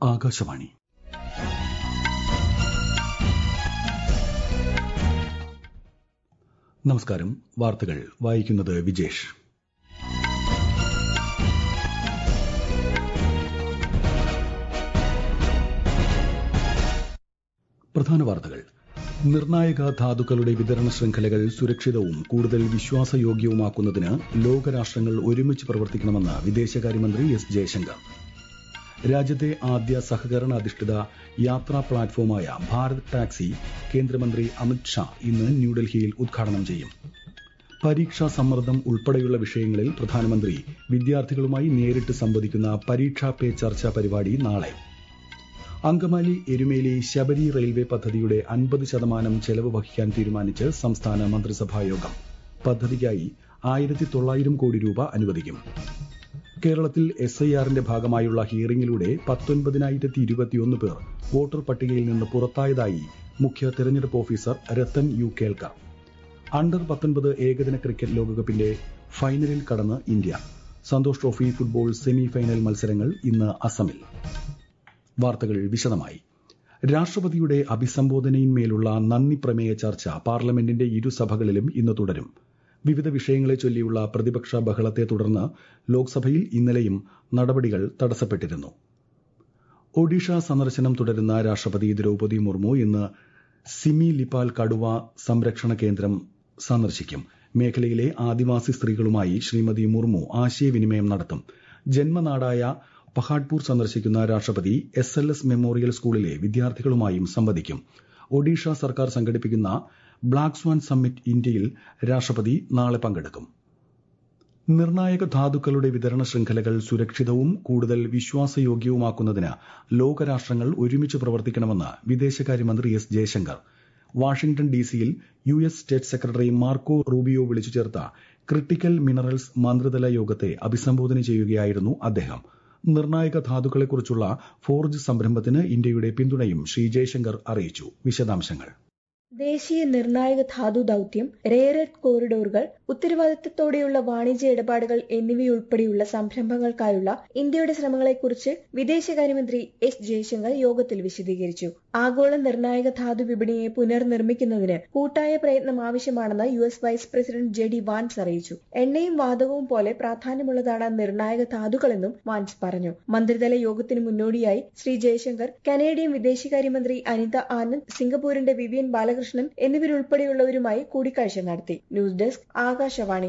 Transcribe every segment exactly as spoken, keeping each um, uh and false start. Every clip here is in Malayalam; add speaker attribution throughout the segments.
Speaker 1: ആകാശവാണി. നമസ്കാരം. വാർത്തകൾ വായിക്കുന്നത് വിജേഷ്. പ്രധാന വാർത്തകൾ. നിർണായക ധാതുക്കളുടെ വിതരണ ശൃംഖലകൾ സുരക്ഷിതവും കൂടുതൽ വിശ്വാസയോഗ്യവുമാക്കുന്നതിന് ലോകരാഷ്ട്രങ്ങൾ ഒരുമിച്ച് പ്രവർത്തിക്കണമെന്ന് വിദേശകാര്യമന്ത്രി എസ് ജയശങ്കർ. രാജ്യത്തെ ആദ്യ സഹകരണ അധിഷ്ഠിത യാത്രാ പ്ലാറ്റ്ഫോമായ ഭാരത് ടാക്സി കേന്ദ്രമന്ത്രി അമിത് ഷാ ഇന്ന് ന്യൂഡൽഹിയിൽ ഉദ്ഘാടനം ചെയ്യും. പരീക്ഷാ സമ്മർദ്ദം ഉൾപ്പെടെയുള്ള വിഷയങ്ങളിൽ പ്രധാനമന്ത്രി വിദ്യാർത്ഥികളുമായി നേരിട്ട് സംവദിക്കുന്ന പരീക്ഷാ പേ ചർച്ച പരിപാടി നാളെ. അങ്കമാലി എരുമേലി ശബരി റെയിൽവേ പദ്ധതിയുടെ അൻപത് ശതമാനം ചെലവ് വഹിക്കാൻ തീരുമാനിച്ച് സംസ്ഥാന മന്ത്രിസഭായോഗം. പദ്ധതിക്കായി ആയിരത്തി തൊള്ളായിരം കോടി രൂപ അനുവദിക്കും. കേരളത്തിൽ എസ് ഐ ആറിന്റെ ഭാഗമായുള്ള ഹിയറിംഗിലൂടെ പത്തൊൻപതിനായിരത്തി ഇരുപത്തിയൊന്ന് പേർ വോട്ടർ പട്ടികയിൽ നിന്ന് പുറത്തായതായി മുഖ്യ തെരഞ്ഞെടുപ്പ് officer Rathan U Kelkar. Under പത്തൊൻപത് ഏകദിന ക്രിക്കറ്റ് ലോകകപ്പിന്റെ ഫൈനലിൽ കടന്ന് India. Santosh trophy football semi final മത്സരങ്ങൾ ഇന്ന് അസമിൽ. വാർത്തകൾ വിശദമായി. രാഷ്ട്രപതിയുടെ അഭിസംബോധനയിന്മേലുള്ള നന്ദി പ്രമേയ ചർച്ച പാർലമെന്റിന്റെ ഇരുസഭകളിലും ഇന്ന് തുടരും. വിവിധ വിഷയങ്ങളെ ചൊല്ലിയുള്ള പ്രതിപക്ഷ ബഹളത്തെ തുടർന്ന് ലോക്സഭയിൽ ഇന്നലെയും നടപടികൾ തടസ്സപ്പെട്ടിരുന്നു. ഒഡീഷ സന്ദർശനം തുടരുന്ന രാഷ്ട്രപതി ദ്രൌപദി മുർമു ഇന്ന് സിമി ലിപാൽ കടുവ സംരക്ഷണ കേന്ദ്രം സന്ദർശിക്കും. മേഖലയിലെ ആദിവാസി സ്ത്രീകളുമായി ശ്രീമതി മുർമു ആശയവിനിമയം നടത്തും. ജന്മനാടായ പഹാഡ്പൂർ സന്ദർശിക്കുന്ന രാഷ്ട്രപതി എസ് എൽ എസ് മെമ്മോറിയൽ സ്കൂളിലെ വിദ്യാർത്ഥികളുമായും സംവദിക്കും. ഒഡീഷ സർക്കാർ സംഘടിപ്പിക്കുന്ന ബ്ലാക്ക് സ്വാൻ സമ്മിറ്റ് ഇന്ത്യയിൽ രാഷ്ട്രപതി നാളെ പങ്കെടുക്കും. നിർണായക ധാതുക്കളുടെ വിതരണ ശൃംഖലകൾ സുരക്ഷിതവും കൂടുതൽ വിശ്വാസയോഗ്യവുമാക്കുന്നതിന് ലോകരാഷ്ട്രങ്ങൾ ഒരുമിച്ച് പ്രവർത്തിക്കണമെന്ന് വിദേശകാര്യമന്ത്രി എസ് ജയശങ്കർ. വാഷിംഗ്ടൺ ഡിസിയിൽ U S state secretary Marco Rubio വിളിച്ചു ചേർത്ത ക്രിട്ടിക്കൽ മിനറൽസ് മന്ത്രിതല യോഗത്തെ അഭിസംബോധന ചെയ്യുകയായിരുന്നു അദ്ദേഹം. നിർണായക ധാതുക്കളെക്കുറിച്ചുള്ള ഫോർജ് സംരംഭത്തിന് ഇന്ത്യയുടെ പിന്തുണയും ശ്രീ ജയശങ്കർ അറിയിച്ചു. വിശദാംശങ്ങൾ.
Speaker 2: ദേശീയ നിർണായക ധാതു ദൌത്യം, റെയർ എർത്ത് കോറിഡോറുകൾ, ഉത്തരവാദിത്തത്തോടെയുള്ള വാണിജ്യ ഇടപാടുകൾ എന്നിവയുൾപ്പെടെയുള്ള സംരംഭങ്ങൾക്കായുള്ള ഇന്ത്യയുടെ ശ്രമങ്ങളെക്കുറിച്ച് വിദേശകാര്യമന്ത്രി എസ് ജയശങ്കർ യോഗത്തിൽ വിശദീകരിച്ചു. ആഗോള നിർണായക ധാതു വിപണിയെ പുനർനിർമ്മിക്കുന്നതിന് കൂട്ടായ പ്രയത്നം ആവശ്യമാണെന്ന് U S vice president J D Vance അറിയിച്ചു. എണ്ണയും വാതകവും പോലെ പ്രാധാന്യമുള്ളതാണ് നിർണായക ധാതുക്കളെന്നും വാൻസ് പറഞ്ഞു. മന്ത്രിതല യോഗത്തിന് മുന്നോടിയായി ശ്രീ ജയശങ്കർ കനേഡിയൻ വിദേശകാര്യമന്ത്രി അനിത ആനന്ദ്, സിംഗപ്പൂരിന്റെ വിവിയൻ ബാലകൃഷ്ണൻ കൃഷ്ണൻ എന്നിവരുൾപ്പെടെയുള്ളവരുമായി കൂടിക്കാഴ്ച നടത്തി. News desk, Akashvani.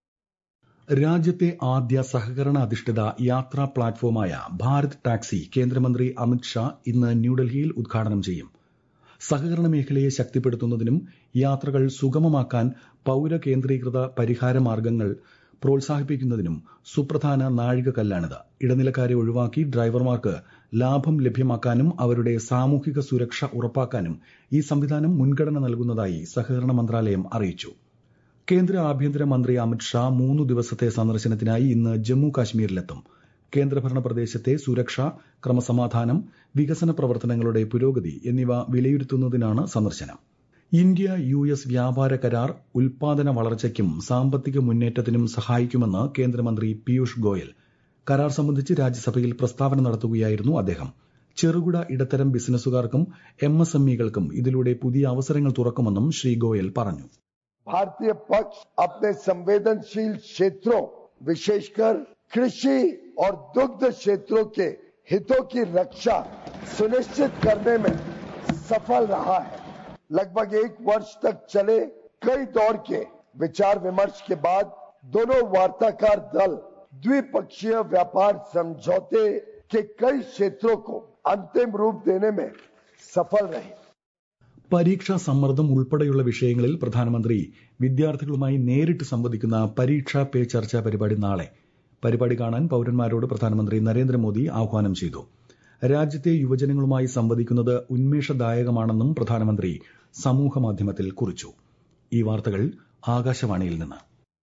Speaker 1: രാജ്യത്തെ ആദ്യ സഹകരണ അധിഷ്ഠിത യാത്രാ പ്ലാറ്റ്ഫോമായ ഭാരത് ടാക്സി കേന്ദ്രമന്ത്രി അമിത് ഷാ ഇന്ന് ന്യൂഡൽഹിയിൽ ഉദ്ഘാടനം ചെയ്യും. സഹകരണ മേഖലയെ ശക്തിപ്പെടുത്തുന്നതിനും യാത്രകൾ സുഗമമാക്കാൻ പൌരകേന്ദ്രീകൃത പരിഹാര മാർഗങ്ങൾ പ്രോത്സാഹിപ്പിക്കുന്നതിനും സുപ്രധാന നാഴികക്കല്ലാണിത്. ഇടനിലക്കാരെ ഒഴിവാക്കി ഡ്രൈവർമാർക്ക് ലാഭം ലഭ്യമാക്കാനും അവരുടെ സാമൂഹിക സുരക്ഷ ഉറപ്പാക്കാനും ഈ സംവിധാനം മുൻഗണന നൽകുന്നതായി സഹകരണ മന്ത്രാലയം അറിയിച്ചു. കേന്ദ്ര ആഭ്യന്തര മന്ത്രി അമിത് ഷാ മൂന്നു ദിവസത്തെ സന്ദർശനത്തിനായി ഇന്ന് ജമ്മു കാശ്മീരിലെത്തും. കേന്ദ്രഭരണ പ്രദേശത്തെ സുരക്ഷ, ക്രമസമാധാനം, വികസന പ്രവർത്തനങ്ങളുടെ പുരോഗതി എന്നിവ വിലയിരുത്തുന്നതിനാണ് സന്ദർശനം. ഇന്ത്യ യു എസ് വ്യാപാര കരാർ ഉൽപാദന വളർച്ചയ്ക്കും സാമ്പത്തിക മുന്നേറ്റത്തിനും സഹായിക്കുമെന്ന് കേന്ദ്രമന്ത്രി പീയൂഷ് ഗോയൽ. കരാർ സംബന്ധിച്ച് രാജ്യസഭയിൽ പ്രസ്താവന നടത്തുകയായിരുന്നു അദ്ദേഹം. ചെറുകിട ഇടത്തരം ബിസിനസ്സുകാർക്കും എം എസ് എം ഇകൾക്കും ഇതിലൂടെ പുതിയ അവസരങ്ങൾ തുറക്കുമെന്നും ശ്രീ ഗോയൽ പറഞ്ഞു.
Speaker 3: भारतीय पक्ष अपने संवेदनशील क्षेत्रों, विशेषकर कृषि और दुग्ध क्षेत्रों के हितों की रक्षा सुनिश्चित करने में सफल रहा है. लगभग एक वर्ष तक चले कई दौर के विचार विमर्श के बाद दोनों वार्ताकार दल द्विपक्षीय व्यापार समझौते के कई क्षेत्रों को अंतिम रूप देने में सफल रहे.
Speaker 1: പരീക്ഷാ സമ്മർദ്ദം ഉൾപ്പെടെയുള്ള വിഷയങ്ങളിൽ പ്രധാനമന്ത്രി വിദ്യാർത്ഥികളുമായി നേരിട്ട് സംവദിക്കുന്ന പരീക്ഷാ പേ ചർച്ച പരിപാടി നാളെ. പരിപാടി കാണാൻ പൌരന്മാരോട് പ്രധാനമന്ത്രി നരേന്ദ്രമോദി ആഹ്വാനം ചെയ്തു. രാജ്യത്തെ യുവജനങ്ങളുമായി സംവദിക്കുന്നത് ഉന്മേഷദായകമാണെന്നും പ്രധാനമന്ത്രി സമൂഹമാധ്യമത്തിൽ കുറിച്ചു. ഈ വാർത്തകൾ ആകാശവാണിയിൽ നിന്ന്.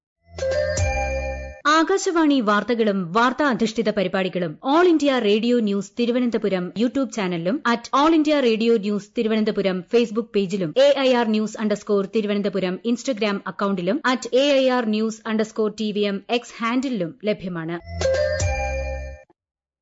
Speaker 4: ആകാശവാണി വാർത്തകളും വാർത്താ അധിഷ്ഠിത പരിപാടികളും all India radio news Thiruvananthapuram YouTube ചാനലിലും at all India radio news Thiruvananthapuram Facebook പേജിലും A I R news underscore Thiruvananthapuram Instagram അക്കൌണ്ടിലും at A I R news underscore T V M X ഹാൻഡിലും ലഭ്യമാണ്.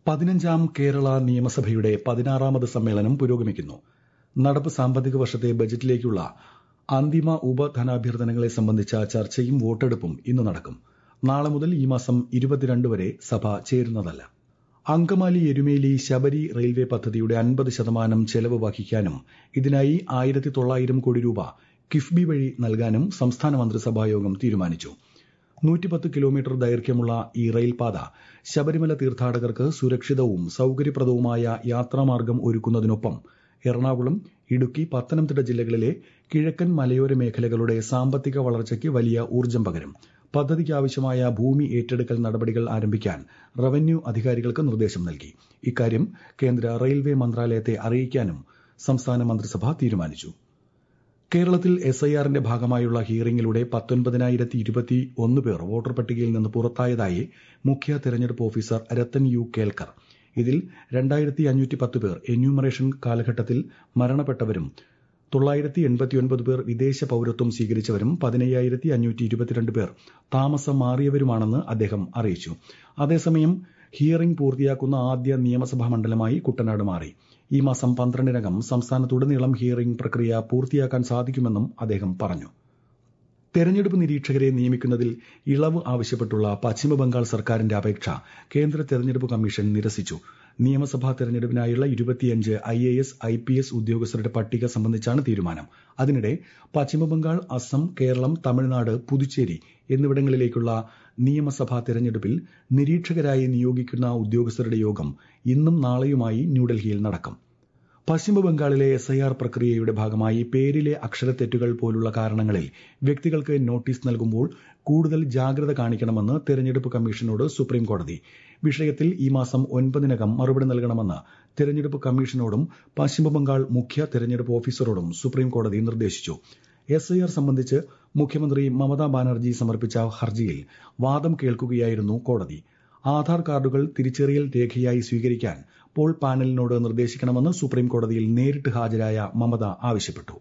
Speaker 1: പതിനഞ്ചാം കേരള നിയമസഭയുടെ പതിനാറാമത് സമ്മേളനം പുരോഗമിക്കുന്നു. നടപ്പ് സാമ്പത്തിക വർഷത്തെ ബജറ്റിലേക്കുള്ള അന്തിമ ഉപധനാഭ്യർത്ഥനകളെ സംബന്ധിച്ച ചർച്ചയും വോട്ടെടുപ്പും ഇന്ന് നടക്കും. നാളെ മുതൽ ഈ മാസം ഇരുപത്തിരണ്ട് വരെ സഭ ചേരുന്നതല്ല. അങ്കമാലി എരുമേലി ശബരി റെയിൽവേ പദ്ധതിയുടെ അൻപത് ശതമാനം ചെലവ് വഹിക്കാനും ഇതിനായി ആയിരത്തി തൊള്ളായിരം കോടി രൂപ കിഫ്ബി വഴി നൽകാനും സംസ്ഥാന മന്ത്രിസഭായോഗം തീരുമാനിച്ചു. നൂറ്റിപ്പത്ത് കിലോമീറ്റർ ദൈർഘ്യമുള്ള ഈ റെയിൽപാത ശബരിമല തീർത്ഥാടകർക്ക് സുരക്ഷിതവും സൌകര്യപ്രദവുമായ യാത്രാമാർഗം ഒരുക്കുന്നതിനൊപ്പം എറണാകുളം, ഇടുക്കി, പത്തനംതിട്ട ജില്ലകളിലെ കിഴക്കൻ മലയോര മേഖലകളുടെ സാമ്പത്തിക വളർച്ചയ്ക്ക് വലിയ ഊർജ്ജം പകരും. പദ്ധതിക്കാവശ്യമായ ഭൂമി ഏറ്റെടുക്കൽ നടപടികൾ ആരംഭിക്കാൻ റവന്യൂ അധികാരികൾക്ക് നിർദ്ദേശം നൽകി. ഇക്കാര്യം കേന്ദ്ര റെയിൽവേ മന്ത്രാലയത്തെ അറിയിക്കാനും സംസ്ഥാന മന്ത്രിസഭ തീരുമാനിച്ചു. കേരളത്തിൽ എസ് ഐ ആറിന്റെ ഭാഗമായുള്ള ഹിയറിംഗിലൂടെ പത്തൊൻപതിനായിരത്തി ഇരുപത്തി ഒന്ന് പേർ വോട്ടർ പട്ടികയിൽ നിന്ന് പുറത്തായതായി മുഖ്യ തെരഞ്ഞെടുപ്പ് ഓഫീസർ രത്തൻ യു കേൽക്കർ. ഇതിൽ രണ്ടായിരത്തി അഞ്ഞൂറ്റി പത്ത് പേർ എന്യൂമറേഷൻ കാലഘട്ടത്തിൽ മരണപ്പെട്ടവരും തൊള്ളായിരത്തി എൺപത്തിയൊൻപത് പേർ വിദേശ പൌരത്വം സ്വീകരിച്ചവരും പതിനയ്യായിരത്തി അഞ്ഞൂറ്റി ഇരുപത്തിരണ്ട് പേർ താമസം മാറിയവരുമാണെന്ന് അദ്ദേഹം അറിയിച്ചു. അതേസമയം ഹിയറിംഗ് പൂർത്തിയാക്കുന്ന ആദ്യ നിയമസഭാ മണ്ഡലമായി കുട്ടനാട് മാറി. ഈ മാസം പന്ത്രണ്ടിനകം സംസ്ഥാനത്തുടനീളം ഹിയറിംഗ് പ്രക്രിയ പൂർത്തിയാക്കാൻ സാധിക്കുമെന്നും അദ്ദേഹം പറഞ്ഞു. തെരഞ്ഞെടുപ്പ് നിരീക്ഷകരെ നിയമിക്കുന്നതിൽ ഇളവ് ആവശ്യപ്പെട്ടുള്ള പശ്ചിമബംഗാൾ സർക്കാരിന്റെ അപേക്ഷ കേന്ദ്ര തെരഞ്ഞെടുപ്പ് കമ്മീഷൻ നിരസിച്ചു. നിയമസഭാ തെരഞ്ഞെടുപ്പിനായുള്ള ഇരുപത്തിയഞ്ച് I A S I P S ഉദ്യോഗസ്ഥരുടെ പട്ടിക സംബന്ധിച്ചാണ് തീരുമാനം. അതിനിടെ പശ്ചിമബംഗാൾ, അസം, കേരളം, തമിഴ്നാട്, പുതുച്ചേരി എന്നിവിടങ്ങളിലേക്കുള്ള നിയമസഭാ തെരഞ്ഞെടുപ്പിൽ നിരീക്ഷകരായി നിയോഗിക്കുന്ന ഉദ്യോഗസ്ഥരുടെ യോഗം ഇന്നും നാളെയുമായി ന്യൂഡൽഹിയിൽ നടക്കും. പശ്ചിമബംഗാളിലെ എസ് ഐ ആർ പ്രക്രിയയുടെ ഭാഗമായി പേരിലെ അക്ഷരത്തെറ്റുകൾ പോലുള്ള കാരണങ്ങളിൽ വ്യക്തികൾക്ക് നോട്ടീസ് നൽകുമ്പോൾ കൂടുതൽ ജാഗ്രത കാണിക്കണമെന്ന് തെരഞ്ഞെടുപ്പ് കമ്മീഷനോട് സുപ്രീംകോടതി. വിഷയത്തിൽ ഈ മാസം ഒൻപതിനകം മറുപടി നൽകണമെന്ന് തെരഞ്ഞെടുപ്പ് കമ്മീഷനോടും പശ്ചിമബംഗാൾ മുഖ്യ തെരഞ്ഞെടുപ്പ് ഓഫീസറോടും സുപ്രീംകോടതി നിർദ്ദേശിച്ചു. എസ് ഐ ആർ സംബന്ധിച്ച് മുഖ്യമന്ത്രി മമതാ ബാനർജി സമർപ്പിച്ച ഹർജിയിൽ വാദം കേൾക്കുകയായിരുന്നു കോടതി. ആധാർ കാർഡുകൾ തിരിച്ചറിയൽ രേഖയായി സ്വീകരിക്കാൻ പോൾ പാനലിനോട് നിർദ്ദേശിക്കണമെന്ന് സുപ്രീംകോടതിയിൽ നേരിട്ട് ഹാജരായ മമത ആവശ്യപ്പെട്ടു.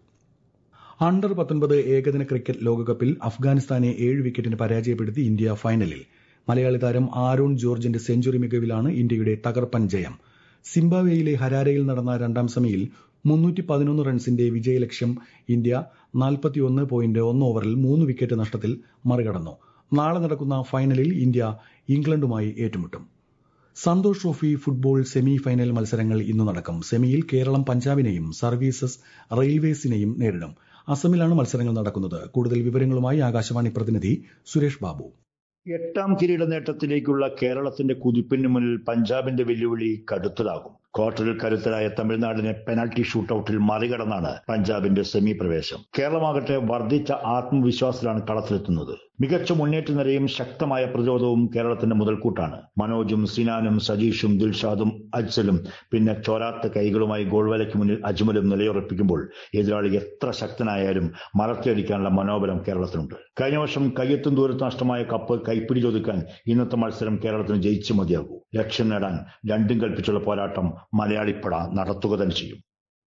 Speaker 1: അണ്ടർ പത്തൊൻപത് ഏകദിന ക്രിക്കറ്റ് ലോകകപ്പിൽ അഫ്ഗാനിസ്ഥാനെ ഏഴ് വിക്കറ്റിന് പരാജയപ്പെടുത്തി ഇന്ത്യ ഫൈനലിൽ. മലയാളി താരം ആരോൺ ജോർജിന്റെ സെഞ്ചുറി മികവിലാണ് ഇന്ത്യയുടെ തകർപ്പൻ ജയം. സിംബാബ്വേയിലെ ഹരാരയിൽ നടന്ന രണ്ടാം സെമിയിൽ മുന്നൂറ്റി പതിനൊന്ന് റൺസിന്റെ വിജയലക്ഷ്യം ഇന്ത്യ നാൽപ്പത്തിയൊന്ന് പോയിന്റ് ഒന്ന് ഓവറിൽ മൂന്ന് വിക്കറ്റ് നഷ്ടത്തിൽ മറികടന്നു. നാളെ നടക്കുന്ന ഫൈനലിൽ ഇന്ത്യ ഇംഗ്ലണ്ടുമായി ഏറ്റുമുട്ടും. Santosh trophy football semi final മത്സരങ്ങൾ ഇന്ന് നടക്കും. സെമിയിൽ കേരളം പഞ്ചാബിനെയും സർവീസസ് റെയിൽവേസിനെയും നേരിടും. അസമിലാണ് മത്സരങ്ങൾ നടക്കുന്നത്. കൂടുതൽ വിവരങ്ങളുമായി ആകാശവാണി പ്രതിനിധി സുരേഷ് ബാബു.
Speaker 5: എട്ടാം കിരീട നേട്ടത്തിലേക്കുള്ള കേരളത്തിന്റെ കുതിപ്പിന് മുന്നിൽ പഞ്ചാബിന്റെ വെല്ലുവിളി കടുത്തതാകും. ക്വാർട്ടറിൽ കരുത്തരായ തമിഴ്നാടിനെ പെനാൽറ്റി ഷൂട്ടൌട്ടിൽ മറികടന്നാണ് പഞ്ചാബിന്റെ സെമി പ്രവേശം. കേരളമാകട്ടെ വർദ്ധിച്ച ആത്മവിശ്വാസത്തിലാണ് കളത്തിലെത്തുന്നത്. മികച്ച മുന്നേറ്റ നിരയും ശക്തമായ പ്രതിരോധവും കേരളത്തിന്റെ മുതൽക്കൂട്ടാണ്. മനോജും സിനാനും സജീഷും ദിൽഷാദും അജ്സലും പിന്നെ ചോരാത്ത കൈകളുമായി ഗോൾവലയ്ക്ക് മുന്നിൽ അജ്മലും നിലയുറപ്പിക്കുമ്പോൾ എതിരാളി എത്ര ശക്തനായാലും മലർത്തിയടിക്കാനുള്ള മനോബലം കേരളത്തിനുണ്ട്. കഴിഞ്ഞ വർഷം കയ്യെത്തും ദൂരത്ത് നഷ്ടമായ കപ്പ് കൈപ്പിടി ചോദിക്കാൻ ഇന്നത്തെ മത്സരം കേരളത്തിന് ജയിച്ചു മതിയാകൂ. ലക്ഷ്യം നേടാൻ രണ്ടും കൽപ്പിച്ചുള്ള പോരാട്ടം മലയാളിപ്പട നടത്തുക തന്നെ ചെയ്യും.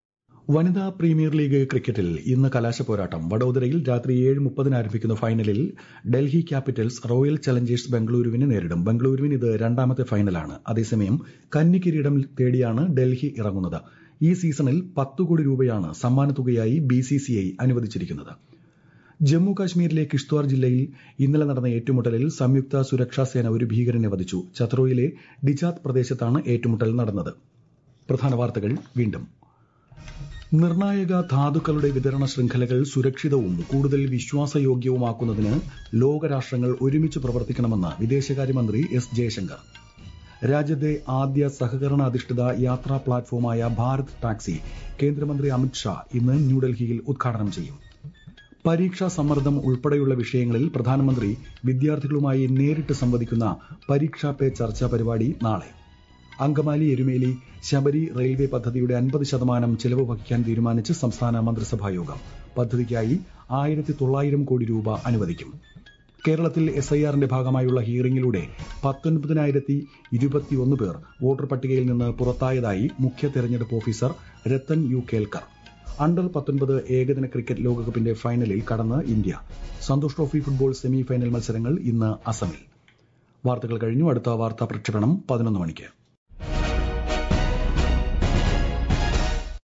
Speaker 1: വനിതാ പ്രീമിയർ ലീഗ് ക്രിക്കറ്റിൽ ഇന്ന് കലാശ പോരാട്ടം. വഡോദരയിൽ രാത്രി ഏഴ് മുപ്പതിന് ആരംഭിക്കുന്ന ഫൈനലിൽ ഡൽഹി ക്യാപിറ്റൽസ് റോയൽ ചലഞ്ചേഴ്സ് ബംഗളൂരുവിനെ നേരിടും. ബംഗളൂരുവിന് ഇത് രണ്ടാമത്തെ ഫൈനലാണ്. അതേസമയം കന്നി കിരീടം തേടിയാണ് ഡൽഹി ഇറങ്ങുന്നത്. ഈ സീസണിൽ പത്ത് കോടി രൂപയാണ് സമ്മാനത്തുകയായി ബി സി സി ഐ അനുവദിച്ചിരിക്കുന്നത്. ജമ്മു കാശ്മീരിലെ കിഷ്ത്വാർ ജില്ലയിൽ ഇന്നലെ നടന്ന ഏറ്റുമുട്ടലിൽ സംയുക്ത സുരക്ഷാ സേന ഒരു ഭീകരനെ വധിച്ചു. ചത്രോയിലെ ഡിജാത്ത് പ്രദേശത്താണ് ഏറ്റുമുട്ടൽ നടന്നത്. പ്രധാന വാർത്തകൾ വീണ്ടും. നിർണായക ധാതുക്കളുടെ വിതരണ ശൃംഖലകൾ സുരക്ഷിതവും കൂടുതൽ വിശ്വാസയോഗ്യവുമാക്കുന്നതിന് ലോകരാഷ്ട്രങ്ങൾ ഒരുമിച്ച് പ്രവർത്തിക്കണമെന്ന് വിദേശകാര്യമന്ത്രി എസ് ജയശങ്കർ. രാജ്യത്തെ ആദ്യ സഹകരണ അധിഷ്ഠിത യാത്രാ പ്ലാറ്റ്ഫോമായ ഭാരത് ടാക്സി കേന്ദ്രമന്ത്രി അമിത് ഷാ ഇന്ന് ന്യൂഡൽഹിയിൽ ഉദ്ഘാടനം ചെയ്യും. പരീക്ഷാ സമ്മർദ്ദം ഉൾപ്പെടെയുള്ള വിഷയങ്ങളിൽ പ്രധാനമന്ത്രി വിദ്യാർത്ഥികളുമായി നേരിട്ട് സംവദിക്കുന്ന പരീക്ഷാ പേ ചർച്ചാ പരിപാടി നാളെ. അങ്കമാലി എരുമേലി ശബരി റെയിൽവേ പദ്ധതിയുടെ അൻപത് ശതമാനം ചെലവ് വഹിക്കാൻ തീരുമാനിച്ച് സംസ്ഥാന മന്ത്രിസഭായോഗം. പദ്ധതിക്കായി ആയിരത്തി തൊള്ളായിരം കോടി രൂപ അനുവദിക്കും. കേരളത്തിൽ എസ് ഐ ആറിന്റെ ഭാഗമായുള്ള ഹിയറിംഗിലൂടെ പത്തൊൻപതിനായിരത്തി ഇരുപത്തിയൊന്ന് പേർ വോട്ടർ പട്ടികയിൽ നിന്ന് പുറത്തായതായി മുഖ്യ തെരഞ്ഞെടുപ്പ് officer Rathan U Kelkar. Under പത്തൊൻപത് ഏകദിന ക്രിക്കറ്റ് ലോകകപ്പിന്റെ ഫൈനലിൽ കടന്ന് India. Santosh trophy football semi final മത്സരങ്ങൾ ഇന്ന് അസമിൽ. വാർത്തകൾ കഴിഞ്ഞു. അടുത്ത വാർത്താ പ്രക്ഷേപണം പതിനൊന്ന് മണിക്ക്.